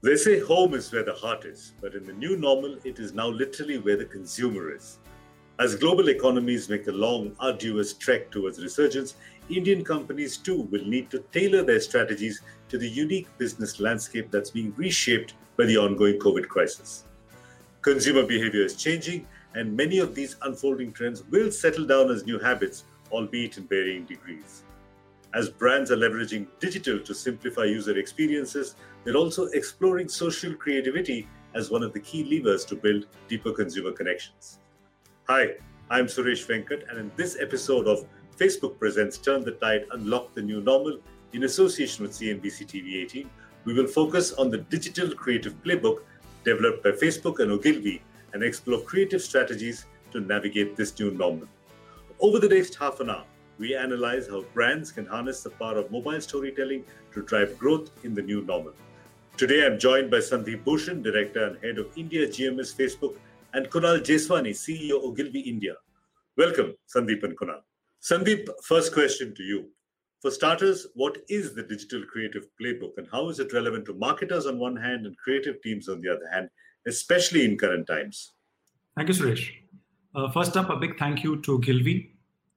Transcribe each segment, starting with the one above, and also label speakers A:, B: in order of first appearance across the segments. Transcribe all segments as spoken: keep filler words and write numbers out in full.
A: They say home is where the heart is, but in the new normal, it is now literally where the consumer is. As global economies make the long, arduous trek towards resurgence, Indian companies too will need to tailor their strategies to the unique business landscape that's being reshaped by the ongoing COVID crisis. Consumer behavior is changing, and many of these unfolding trends will settle down as new habits, albeit in varying degrees. As brands are leveraging digital to simplify user experiences, they're also exploring social creativity as one of the key levers to build deeper consumer connections. Hi, I'm Suresh Venkat, and in this episode of Facebook Presents Turn the Tide, Unlock the New Normal, in association with C N B C T V eighteen, we will focus on the digital creative playbook developed by Facebook and Ogilvy and explore creative strategies to navigate this new normal. Over the next half an hour, we analyze how brands can harness the power of mobile storytelling to drive growth in the new normal. Today, I'm joined by Sandeep Bhushan, Director and Head of India G M S Facebook, and Kunal Jeswani, C E O Ogilvy India. Welcome, Sandeep and Kunal. Sandeep, first question to you. For starters, what is the digital creative playbook and how is it relevant to marketers on one hand and creative teams on the other hand, especially in current times?
B: Thank you, Suresh. Uh, first up, a big thank you to Ogilvy,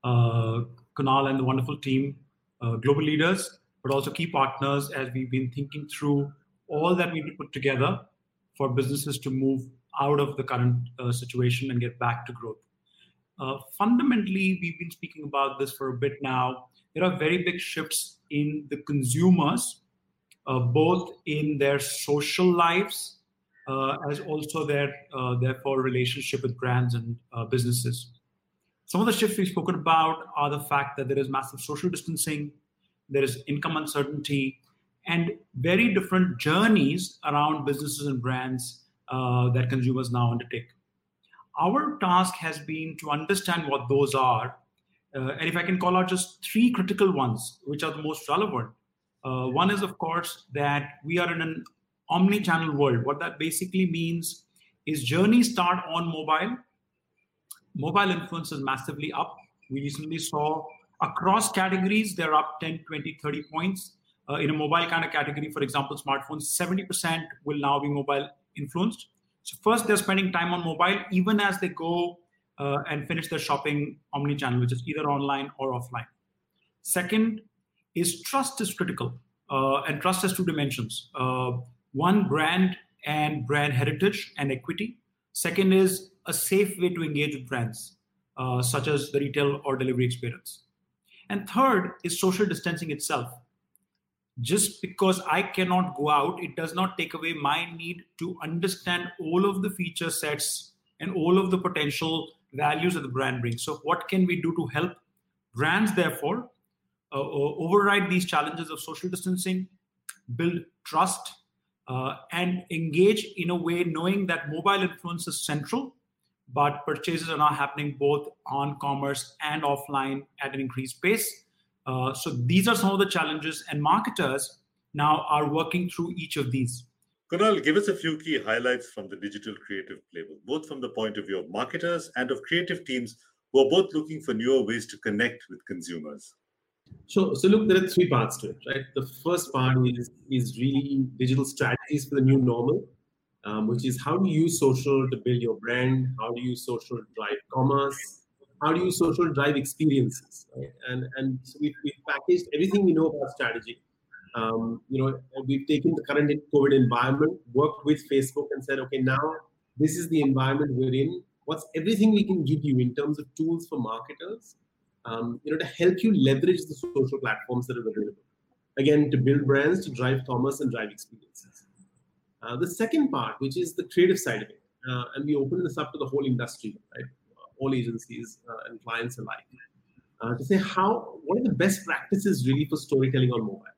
B: uh, Kunal and the wonderful team, uh, global leaders, but also key partners as we've been thinking through all that we need to put together for businesses to move out of the current uh, situation and get back to growth. Uh, fundamentally, we've been speaking about this for a bit now. There are very big shifts in the consumers, uh, both in their social lives, uh, as also their, uh, therefore, relationship with brands and uh, businesses. Some of the shifts we've spoken about are the fact that there is massive social distancing, there is income uncertainty, and very different journeys around businesses and brands uh, that consumers now undertake. Our task has been to understand what those are, uh, and if I can call out just three critical ones, which are the most relevant. Uh, one is, of course, that we are in an omni-channel world. What that basically means is journeys start on mobile. Mobile influence is massively up. We recently saw across categories, they're up ten, twenty, thirty points. Uh, in a mobile kind of category, for example, smartphones, seventy percent will now be mobile influenced. So first, they're spending time on mobile, even as they go uh, and finish their shopping omni-channel, which is either online or offline. Second is trust is critical. Uh, and trust has two dimensions. Uh, one, brand and brand heritage and equity. Second is a safe way to engage with brands, uh, such as the retail or delivery experience. And third is social distancing itself. Just because I cannot go out, it does not take away my need to understand all of the feature sets and all of the potential values that the brand brings. So what can we do to help brands, therefore, uh, override these challenges of social distancing, build trust, uh, and engage in a way knowing that mobile influence is central, but purchases are now happening both on commerce and offline at an increased pace. Uh, so these are some of the challenges, and marketers now are working through each of these.
A: Kunal, give us a few key highlights from the digital creative playbook, both from the point of view of marketers and of creative teams who are both looking for newer ways to connect with consumers.
C: So, so look, there are three parts to it, right? The first part is, is really digital strategies for the new normal, um, which is how do you use social to build your brand? How do you use social to drive commerce? How do you use social to drive experiences? Right? And and so we've, we've packaged everything we know about strategy. Um, you know, we've taken the current COVID environment, worked with Facebook and said, okay, now this is the environment we're in. What's everything we can give you in terms of tools for marketers, um, you know, to help you leverage the social platforms that are available. Again, to build brands, to drive commerce and drive experiences. Uh, the second part, which is the creative side of it, uh, and we open this up to the whole industry, right? All agencies uh, and clients alike, uh, to say how, what are the best practices really for storytelling on mobile?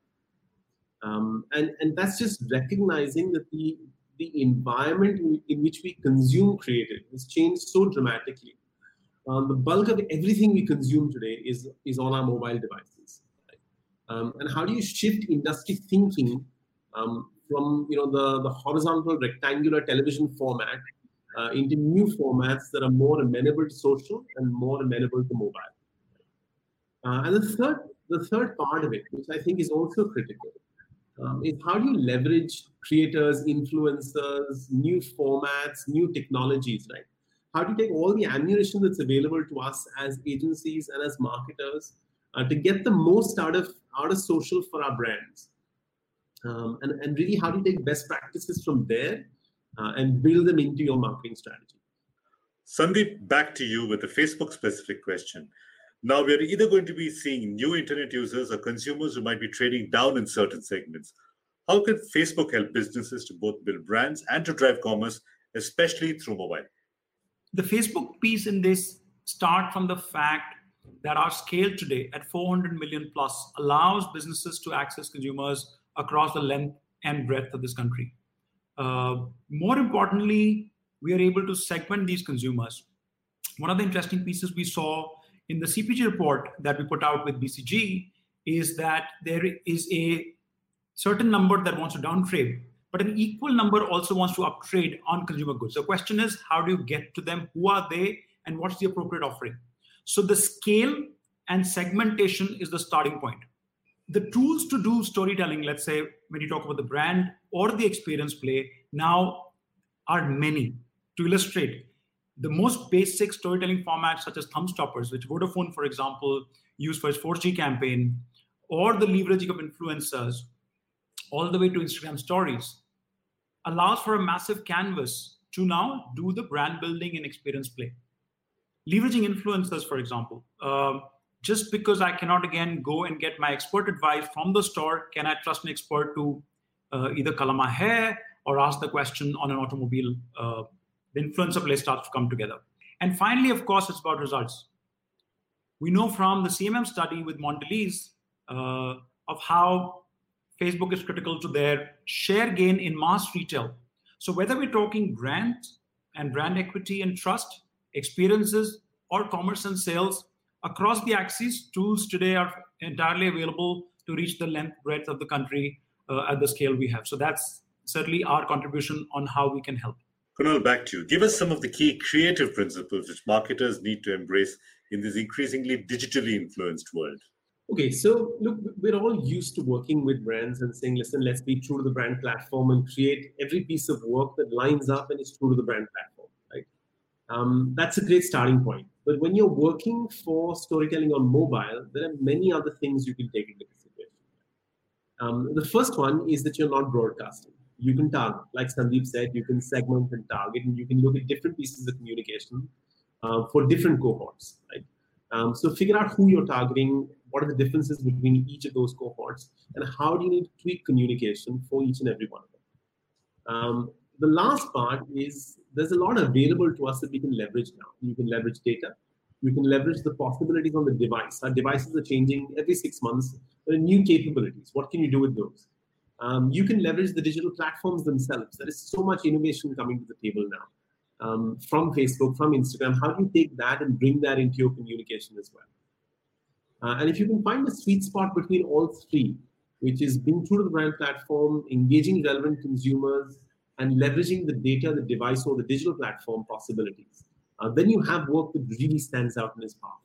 C: Um, and, and that's just recognizing that the, the environment in, in which we consume creative has changed so dramatically. Um, the bulk of everything we consume today is, is on our mobile devices. Right? Um, and how do you shift industry thinking um, from you know the, the horizontal rectangular television format Uh, into new formats that are more amenable to social and more amenable to mobile. Uh, and the third, the third part of it, which I think is also critical, um, is how do you leverage creators, influencers, new formats, new technologies, right? How do you take all the ammunition that's available to us as agencies and as marketers uh, to get the most out of out of social for our brands? Um, and, and really, how do you take best practices from there uh, and build them into your marketing strategy?
A: Sandeep, back to you with a Facebook-specific question. Now, we're either going to be seeing new internet users or consumers who might be trading down in certain segments. How can Facebook help businesses to both build brands and to drive commerce, especially through mobile?
B: The Facebook piece in this start from the fact that our scale today at four hundred million plus allows businesses to access consumers across the length and breadth of this country. Uh, more importantly, we are able to segment these consumers. One of the interesting pieces we saw in the C P G report that we put out with B C G is that there is a certain number that wants to downtrade, but an equal number also wants to uptrade on consumer goods. The question is, how do you get to them? Who are they? And what's the appropriate offering? So the scale and segmentation is the starting point. The tools to do storytelling, let's say, when you talk about the brand or the experience play, now are many. To illustrate, the most basic storytelling formats such as thumb stoppers, which Vodafone, for example, used for its four G campaign, or the leveraging of influencers, all the way to Instagram stories, allows for a massive canvas to now do the brand building and experience play. Leveraging influencers, for example, uh, just because I cannot, again, go and get my expert advice from the store, can I trust an expert to uh, either color my hair or ask the question on an automobile? Uh, the influencer play starts to come together. And finally, of course, it's about results. We know from the C M M study with Mondelez uh, of how Facebook is critical to their share gain in mass retail. So whether we're talking brands and brand equity and trust, experiences, or commerce and sales, across the axis, tools today are entirely available to reach the length, breadth of the country uh, at the scale we have. So that's certainly our contribution on how we can help.
A: Kunal, back to you. Give us some of the key creative principles which marketers need to embrace in this increasingly digitally influenced world.
C: Okay, so look, we're all used to working with brands and saying, listen, let's be true to the brand platform and create every piece of work that lines up and is true to the brand platform, right? Um, that's a great starting point. But when you're working for storytelling on mobile, there are many other things you can take into consideration. Um, the first one is that you're not broadcasting. You can target, like Sandeep said, you can segment and target, and you can look at different pieces of communication uh, for different cohorts, right? Um, so figure out who you're targeting, what are the differences between each of those cohorts, and how do you need to tweak communication for each and every one of them. Um, the last part is there's a lot available to us that we can leverage now. You can leverage data. You can leverage the possibilities on the device. Our devices are changing every six months. There are new capabilities. What can you do with those? Um, you can leverage the digital platforms themselves. There is so much innovation coming to the table now. Um, from Facebook, from Instagram, how do you take that and bring that into your communication as well? Uh, and if you can find a sweet spot between all three, which is being true to the brand platform, engaging relevant consumers, and leveraging the data, the device, or the digital platform possibilities, uh, then you have work that really stands out and is powerful.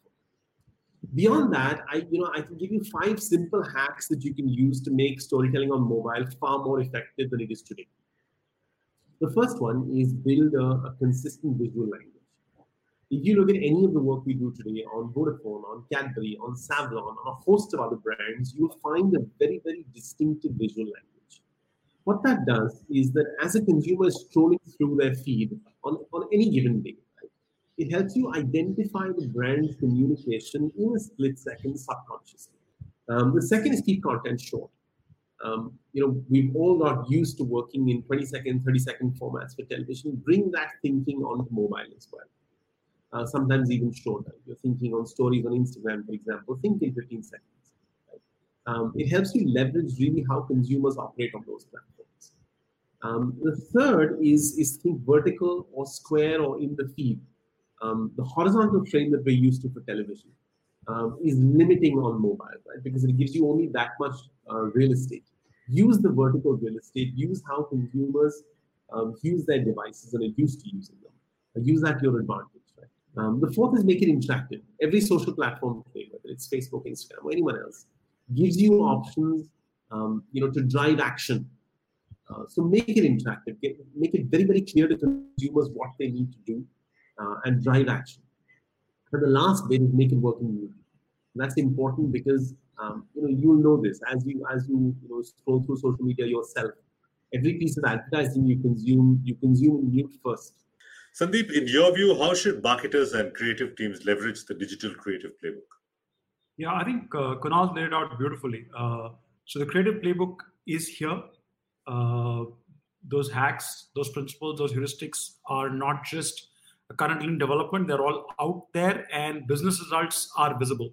C: Beyond that, I, you know, I can give you five simple hacks that you can use to make storytelling on mobile far more effective than it is today. The first one is build a, a consistent visual language. If you look at any of the work we do today on Vodafone, on Cadbury, on Savlon, on a host of other brands, you'll find a very, very distinctive visual language. What that does is that as a consumer is scrolling through their feed on, on any given day, right, it helps you identify the brand's communication in a split second subconsciously. Um, the second is keep content short. Um, you know, we've all got used to working in twenty second, thirty second formats for television. Bring that thinking onto mobile as well. Uh, sometimes even shorter. You're thinking on stories on Instagram, for example, think in fifteen seconds. Right? Um, it helps you leverage really how consumers operate on those platforms. Um, the third is, is think vertical or square or in the feed. Um, the horizontal frame that we're used to for television um, is limiting on mobile, right? Because it gives you only that much uh, real estate. Use the vertical real estate. Use how consumers um, use their devices and are used to using them. Uh, use that to your advantage. Right? Um, the fourth is make it interactive. Every social platform today, whether it's Facebook, Instagram, or anyone else, gives you options um, you know, to drive action. Uh, so make it interactive, get, make it very, very clear to consumers what they need to do uh, and drive action. And the last bit is make it work in. That's important because um, you know you'll know this as you as you, you know, scroll through social media yourself. Every piece of advertising you consume, you consume in mute first.
A: Sandeep, in your view, how should marketers and creative teams leverage the digital creative playbook?
B: Yeah, I think uh, Kunal laid it out beautifully. Uh, so the creative playbook is here. Uh, those hacks, those principles, those heuristics are not just currently in development. They're all out there and business results are visible.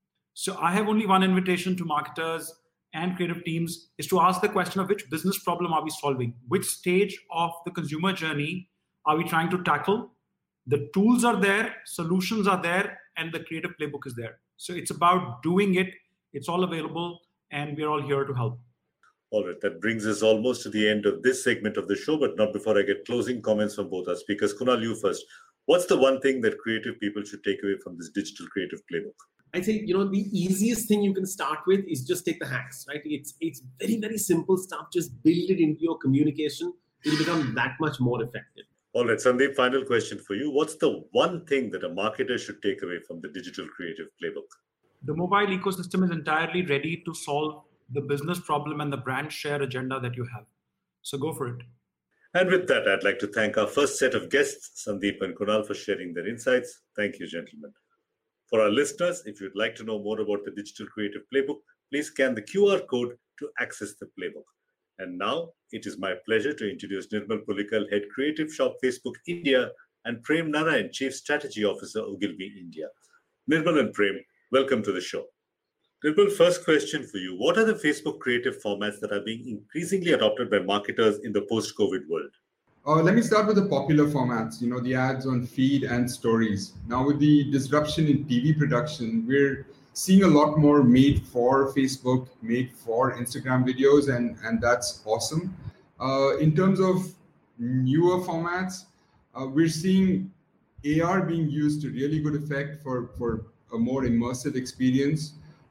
B: So I have only one invitation to marketers and creative teams is to ask the question of which business problem are we solving? Which stage of the consumer journey are we trying to tackle? The tools are there, solutions are there, and the creative playbook is there. So it's about doing it. It's all available, and we're all here to help.
A: All right, that brings us almost to the end of this segment of the show, but not before I get closing comments from both our speakers. Kunal, you first. What's the one thing that creative people should take away from this digital creative playbook?
C: I think, you know, the easiest thing you can start with is just take the hacks, right? It's it's very, very simple stuff. Just build it into your communication. It'll become that much more effective.
A: All right, Sandeep, final question for you. What's the one thing that a marketer should take away from the digital creative playbook?
B: The mobile ecosystem is entirely ready to solve the business problem and the brand share agenda that you have. So go for it.
A: And with that, I'd like to thank our first set of guests, Sandeep and Kunal, for sharing their insights. Thank you, gentlemen. For our listeners, if you'd like to know more about the digital creative playbook, please scan the Q R code to access the playbook. And now it is my pleasure to introduce Nirmal Pulikal, Head Creative Shop Facebook India, and Prem Narayan, Chief Strategy Officer, Ogilvy India. Nirmal and Prem, welcome to the show. Nirmal, first question for you. What are the Facebook creative formats that are being increasingly adopted by marketers in the post-COVID world?
D: Uh, let me start with the popular formats, you know, the ads on feed and stories. Now, with the disruption in T V production, we're seeing a lot more made for Facebook, made for Instagram videos, and, and that's awesome. Uh, in terms of newer formats, uh, we're seeing A R being used to really good effect for, for a more immersive experience.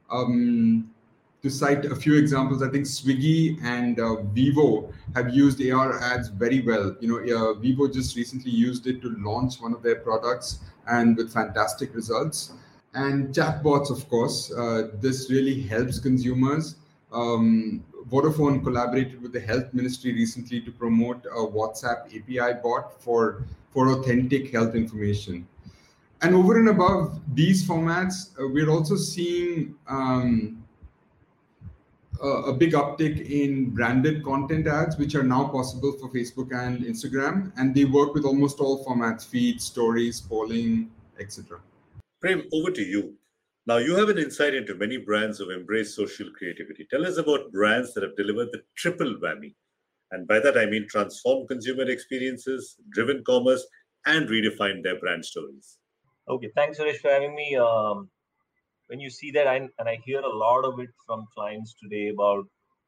D: Um, To cite a few examples, I think Swiggy and uh, Vivo have used A R ads very well. You know, uh, Vivo just recently used it to launch one of their products, and with fantastic results. And chatbots, of course, uh, this really helps consumers. Um, Vodafone collaborated with the Health Ministry recently to promote a WhatsApp A P I bot for, for authentic health information. And over and above these formats, uh, we're also seeing um, a big uptick in branded content ads, which are now possible for Facebook and Instagram, and they work with almost all formats: feed, stories, polling, et cetera.
A: Prem, over to you. Now, you have an insight into many brands who embrace social creativity. Tell us about brands that have delivered the triple whammy. And by that, I mean transformed consumer experiences, driven commerce, and redefined their brand stories.
E: Okay, thanks, Suresh, for having me. Um, when you see that, I, and I hear a lot of it from clients today about,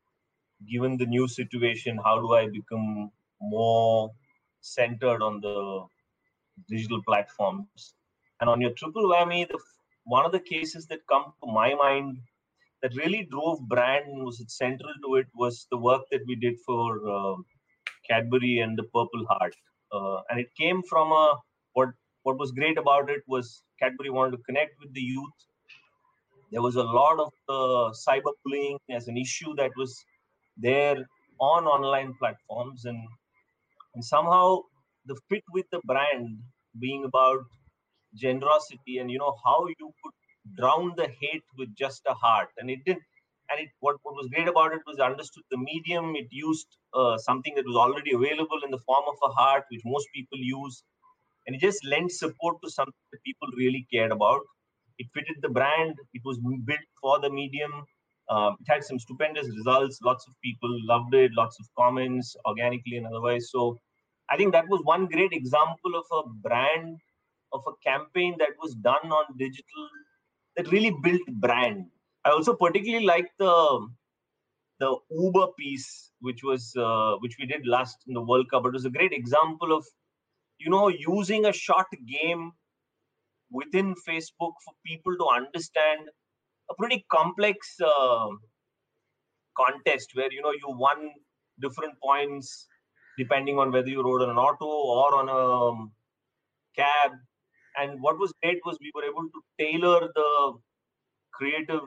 E: given the new situation, how do I become more centered on the digital platforms? And on your triple whammy, the, one of the cases that come to my mind that really drove brand and was central to it was the work that we did for uh, Cadbury and the Purple Heart. Uh, and it came from a, what, what was great about it was Cadbury wanted to connect with the youth. There was a lot of uh, cyberbullying as an issue that was there on online platforms. And, and somehow the fit with the brand being about generosity and, you know, how you could drown the hate with just a heart. And it did. And it, what, what was great about it was understood the medium. It used uh, something that was already available in the form of a heart, which most people use. And it just lent support to something that people really cared about. It fitted the brand. It was built for the medium. Um, it had some stupendous results. Lots of people loved it. Lots of comments, organically and otherwise. So I think that was one great example of a brand, of a campaign that was done on digital that really built brand. I also particularly like the the Uber piece, which was uh, which we did last in the World Cup. It was a great example of, you know, using a short game within Facebook for people to understand a pretty complex uh, contest where, you know, you won different points depending on whether you rode on an auto or on a um, cab. And what was great was we were able to tailor the creative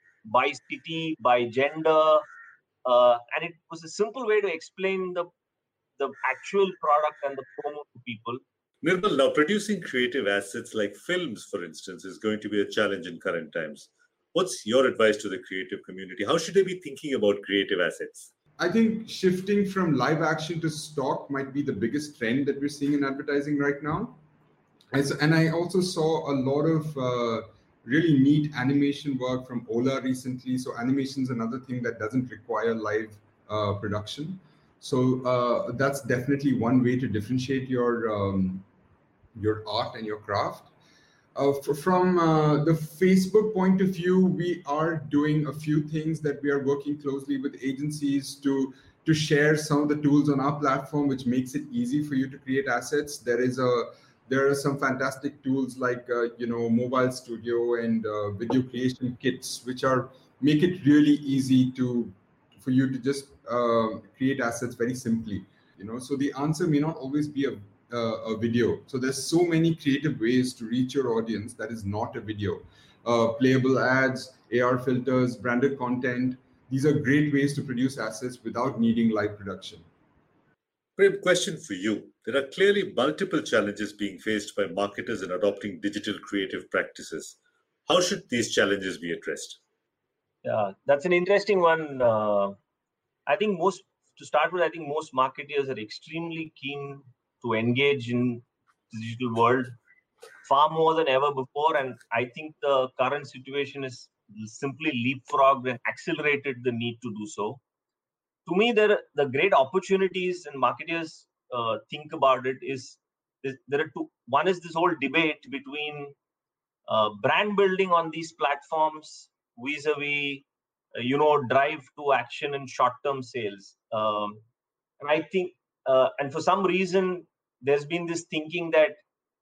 E: by city, by gender, uh, and it was a simple way to explain the the actual product and the promo to people.
A: Nirmal, now producing creative assets like films, for instance, is going to be a challenge in current times. What's your advice to the creative community? How should they be thinking about creative assets?
D: I think shifting from live action to stock might be the biggest trend that we're seeing in advertising right now. As, and I also saw a lot of uh, really neat animation work from Ola recently. So animation is another thing that doesn't require live uh, production. So uh, that's definitely one way to differentiate your um, your art and your craft. Uh, for, from uh, the Facebook point of view, we are doing a few things that we are working closely with agencies to to share some of the tools on our platform, which makes it easy for you to create assets. There is a there are some fantastic tools like uh, you know Mobile Studio and uh, video creation kits, which are make it really easy to for you to just uh, create assets very simply. You know, so the answer may not always be a Uh, a video. So there's so many creative ways to reach your audience that is not a video. Uh, playable ads, A R filters, branded content. These are great ways to produce assets without needing live production.
A: Prem, question for you. There are clearly multiple challenges being faced by marketers in adopting digital creative practices. How should these challenges be addressed?
E: Yeah, that's an interesting one. Uh, I think most, to start with, I think most marketers are extremely keen to engage in the digital world far more than ever before. And I think the current situation is simply leapfrogged and accelerated the need to do so. To me, there are the great opportunities, and marketers uh, think about it, is, is there are two. One is this whole debate between uh, brand building on these platforms vis-a-vis, uh, you know, drive to action and short-term sales. Um, and I think, uh, and for some reason, there's been this thinking that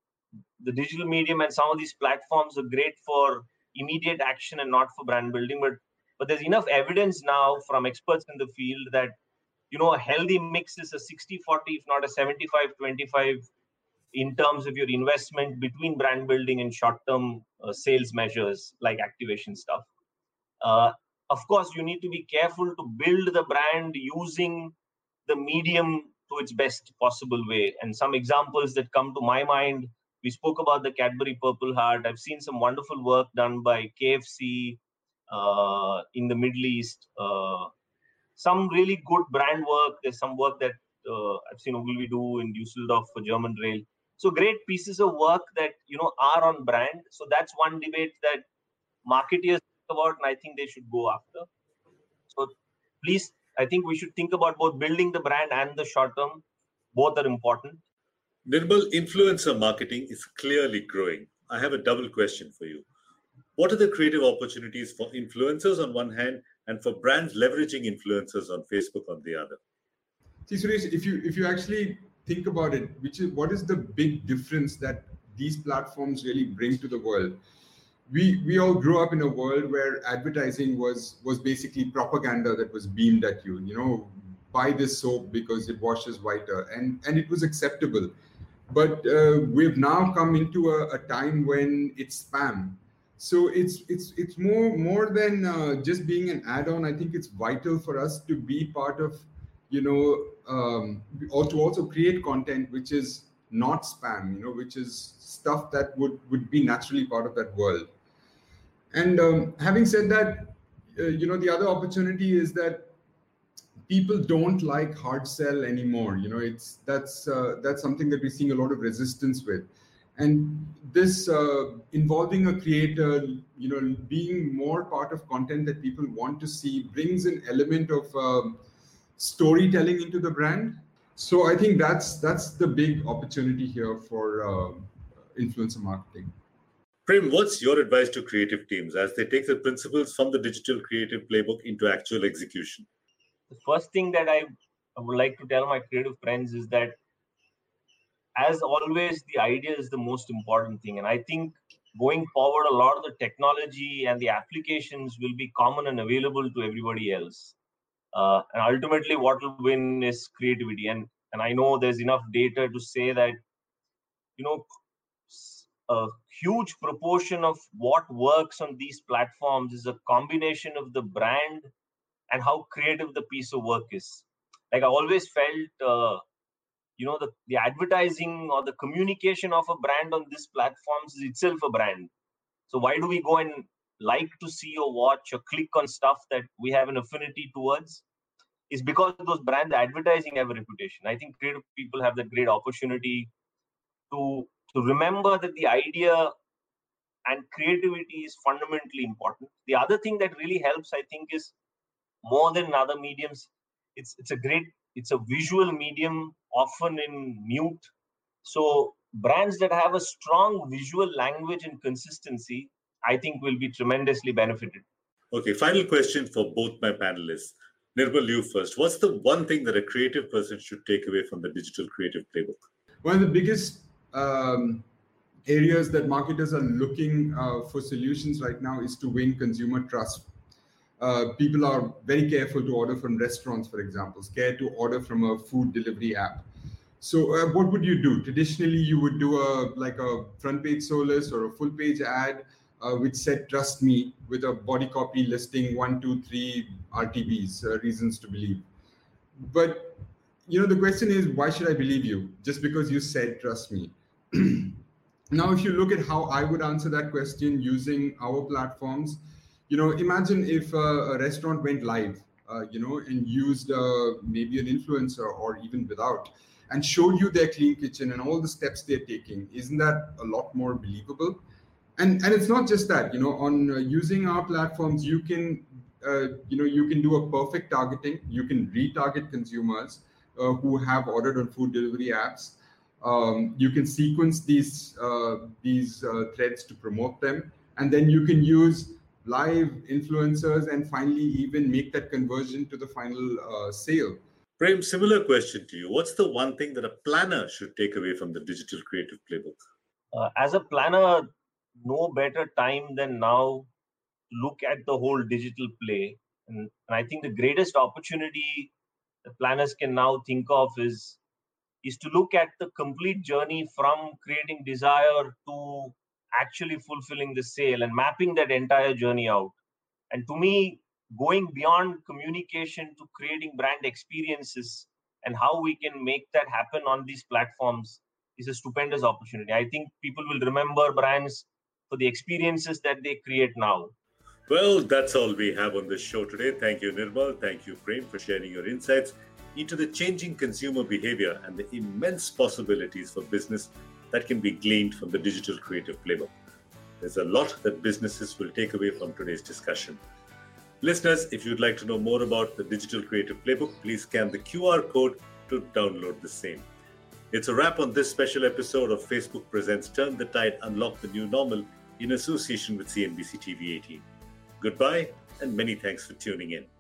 E: the digital medium and some of these platforms are great for immediate action and not for brand building. But but there's enough evidence now from experts in the field that, you know, a healthy mix is a sixty forty, if not a seventy-five twenty-five in terms of your investment between brand building and short-term uh, sales measures like activation stuff. Uh, of course, you need to be careful to build the brand using the medium to its best possible way. And some examples that come to my mind, we spoke about the Cadbury Purple Heart. I've seen some wonderful work done by K F C uh, in the Middle East. Uh, some really good brand work. There's some work that uh, I've seen Ogilvy do in Dusseldorf for German Rail. So great pieces of work that, you know, are on brand. So that's one debate that marketers think about, and I think they should go after. So please, I think we should think about both building the brand and the short term. Both are important.
A: Nirmal, influencer marketing is clearly growing. I have a double question for you. What are the creative opportunities for influencers on one hand and for brands leveraging influencers on Facebook on the other?
D: See, Suresh, if you if you actually think about it, which is what is the big difference that these platforms really bring to the world? We we all grew up in a world where advertising was was basically propaganda that was beamed at you. You know, buy this soap because it washes whiter, and and it was acceptable. But uh, we've now come into a, a time when it's spam. So it's it's it's more more than uh, just being an add-on. I think it's vital for us to be part of, you know, um, or to also create content which is not spam. You know, which is stuff that would would be naturally part of that world. And um, having said that, uh, you know, the other opportunity is that people don't like hard sell anymore. You know, it's that's uh, that's something that we're seeing a lot of resistance with. And this uh, involving a creator, you know, being more part of content that people want to see brings an element of um, storytelling into the brand. So I think that's that's the big opportunity here for uh, influencer marketing.
A: Prem, what's your advice to creative teams as they take the principles from the digital creative playbook into actual execution?
E: The first thing that I, I would like to tell my creative friends is that, as always, the idea is the most important thing. And I think going forward, a lot of the technology and the applications will be common and available to everybody else. Uh, and ultimately, what will win is creativity. And and I know there's enough data to say that, you know, a huge proportion of what works on these platforms is a combination of the brand and how creative the piece of work is. Like I always felt, uh, you know, the, the advertising or the communication of a brand on these platforms is itself a brand. So why do we go and like to see or watch or click on stuff that we have an affinity towards? Is because those brand advertising have a reputation. I think creative people have that great opportunity to to remember that the idea and creativity is fundamentally important. The other thing that really helps, I think, is more than other mediums, it's it's a great, it's a visual medium, often in mute. So brands that have a strong visual language and consistency, I think, will be tremendously benefited.
A: Okay, final question for both my panelists. Nirmal, you first. What's the one thing that a creative person should take away from the digital creative playbook?
D: One of the biggest um, areas that marketers are looking uh, for solutions right now is to win consumer trust. Uh, people are very careful to order from restaurants, for example, scared to order from a food delivery app. So uh, what would you do? Traditionally, you would do a like a front page solus or a full page ad uh, which said, trust me, with a body copy listing one, two, three R T Bs, uh, reasons to believe. But, you know, the question is, why should I believe you? Just because you said, trust me. Now, if you look at how I would answer that question using our platforms, you know, imagine if uh, a restaurant went live, uh, you know, and used uh, maybe an influencer or even without, and showed you their clean kitchen and all the steps they're taking. Isn't that a lot more believable? And and it's not just that, you know, on uh, using our platforms, you can, uh, you know, you can do a perfect targeting. You can retarget consumers uh, who have ordered on food delivery apps. Um, you can sequence these uh, these uh, threads to promote them, and then you can use live influencers and finally even make that conversion to the final uh, sale.
A: Prem, similar question to you. What's the one thing that a planner should take away from the digital creative playbook?
E: Uh, as a planner, no better time than now to look at the whole digital play. And, and I think the greatest opportunity that planners can now think of is is to look at the complete journey from creating desire to actually fulfilling the sale and mapping that entire journey out. And to me, going beyond communication to creating brand experiences and how we can make that happen on these platforms is a stupendous opportunity. I think people will remember brands for the experiences that they create now.
A: Well, that's all we have on this show today. Thank you, Nirmal. Thank you, Prem, for sharing your insights into the changing consumer behavior and the immense possibilities for business that can be gleaned from the digital creative playbook. There's a lot that businesses will take away from today's discussion. Listeners, if you'd like to know more about the digital creative playbook, please scan the Q R code to download the same. It's a wrap on this special episode of Facebook Presents Turn the Tide, Unlock the New Normal in association with C N B C T V eighteen. Goodbye, and many thanks for tuning in.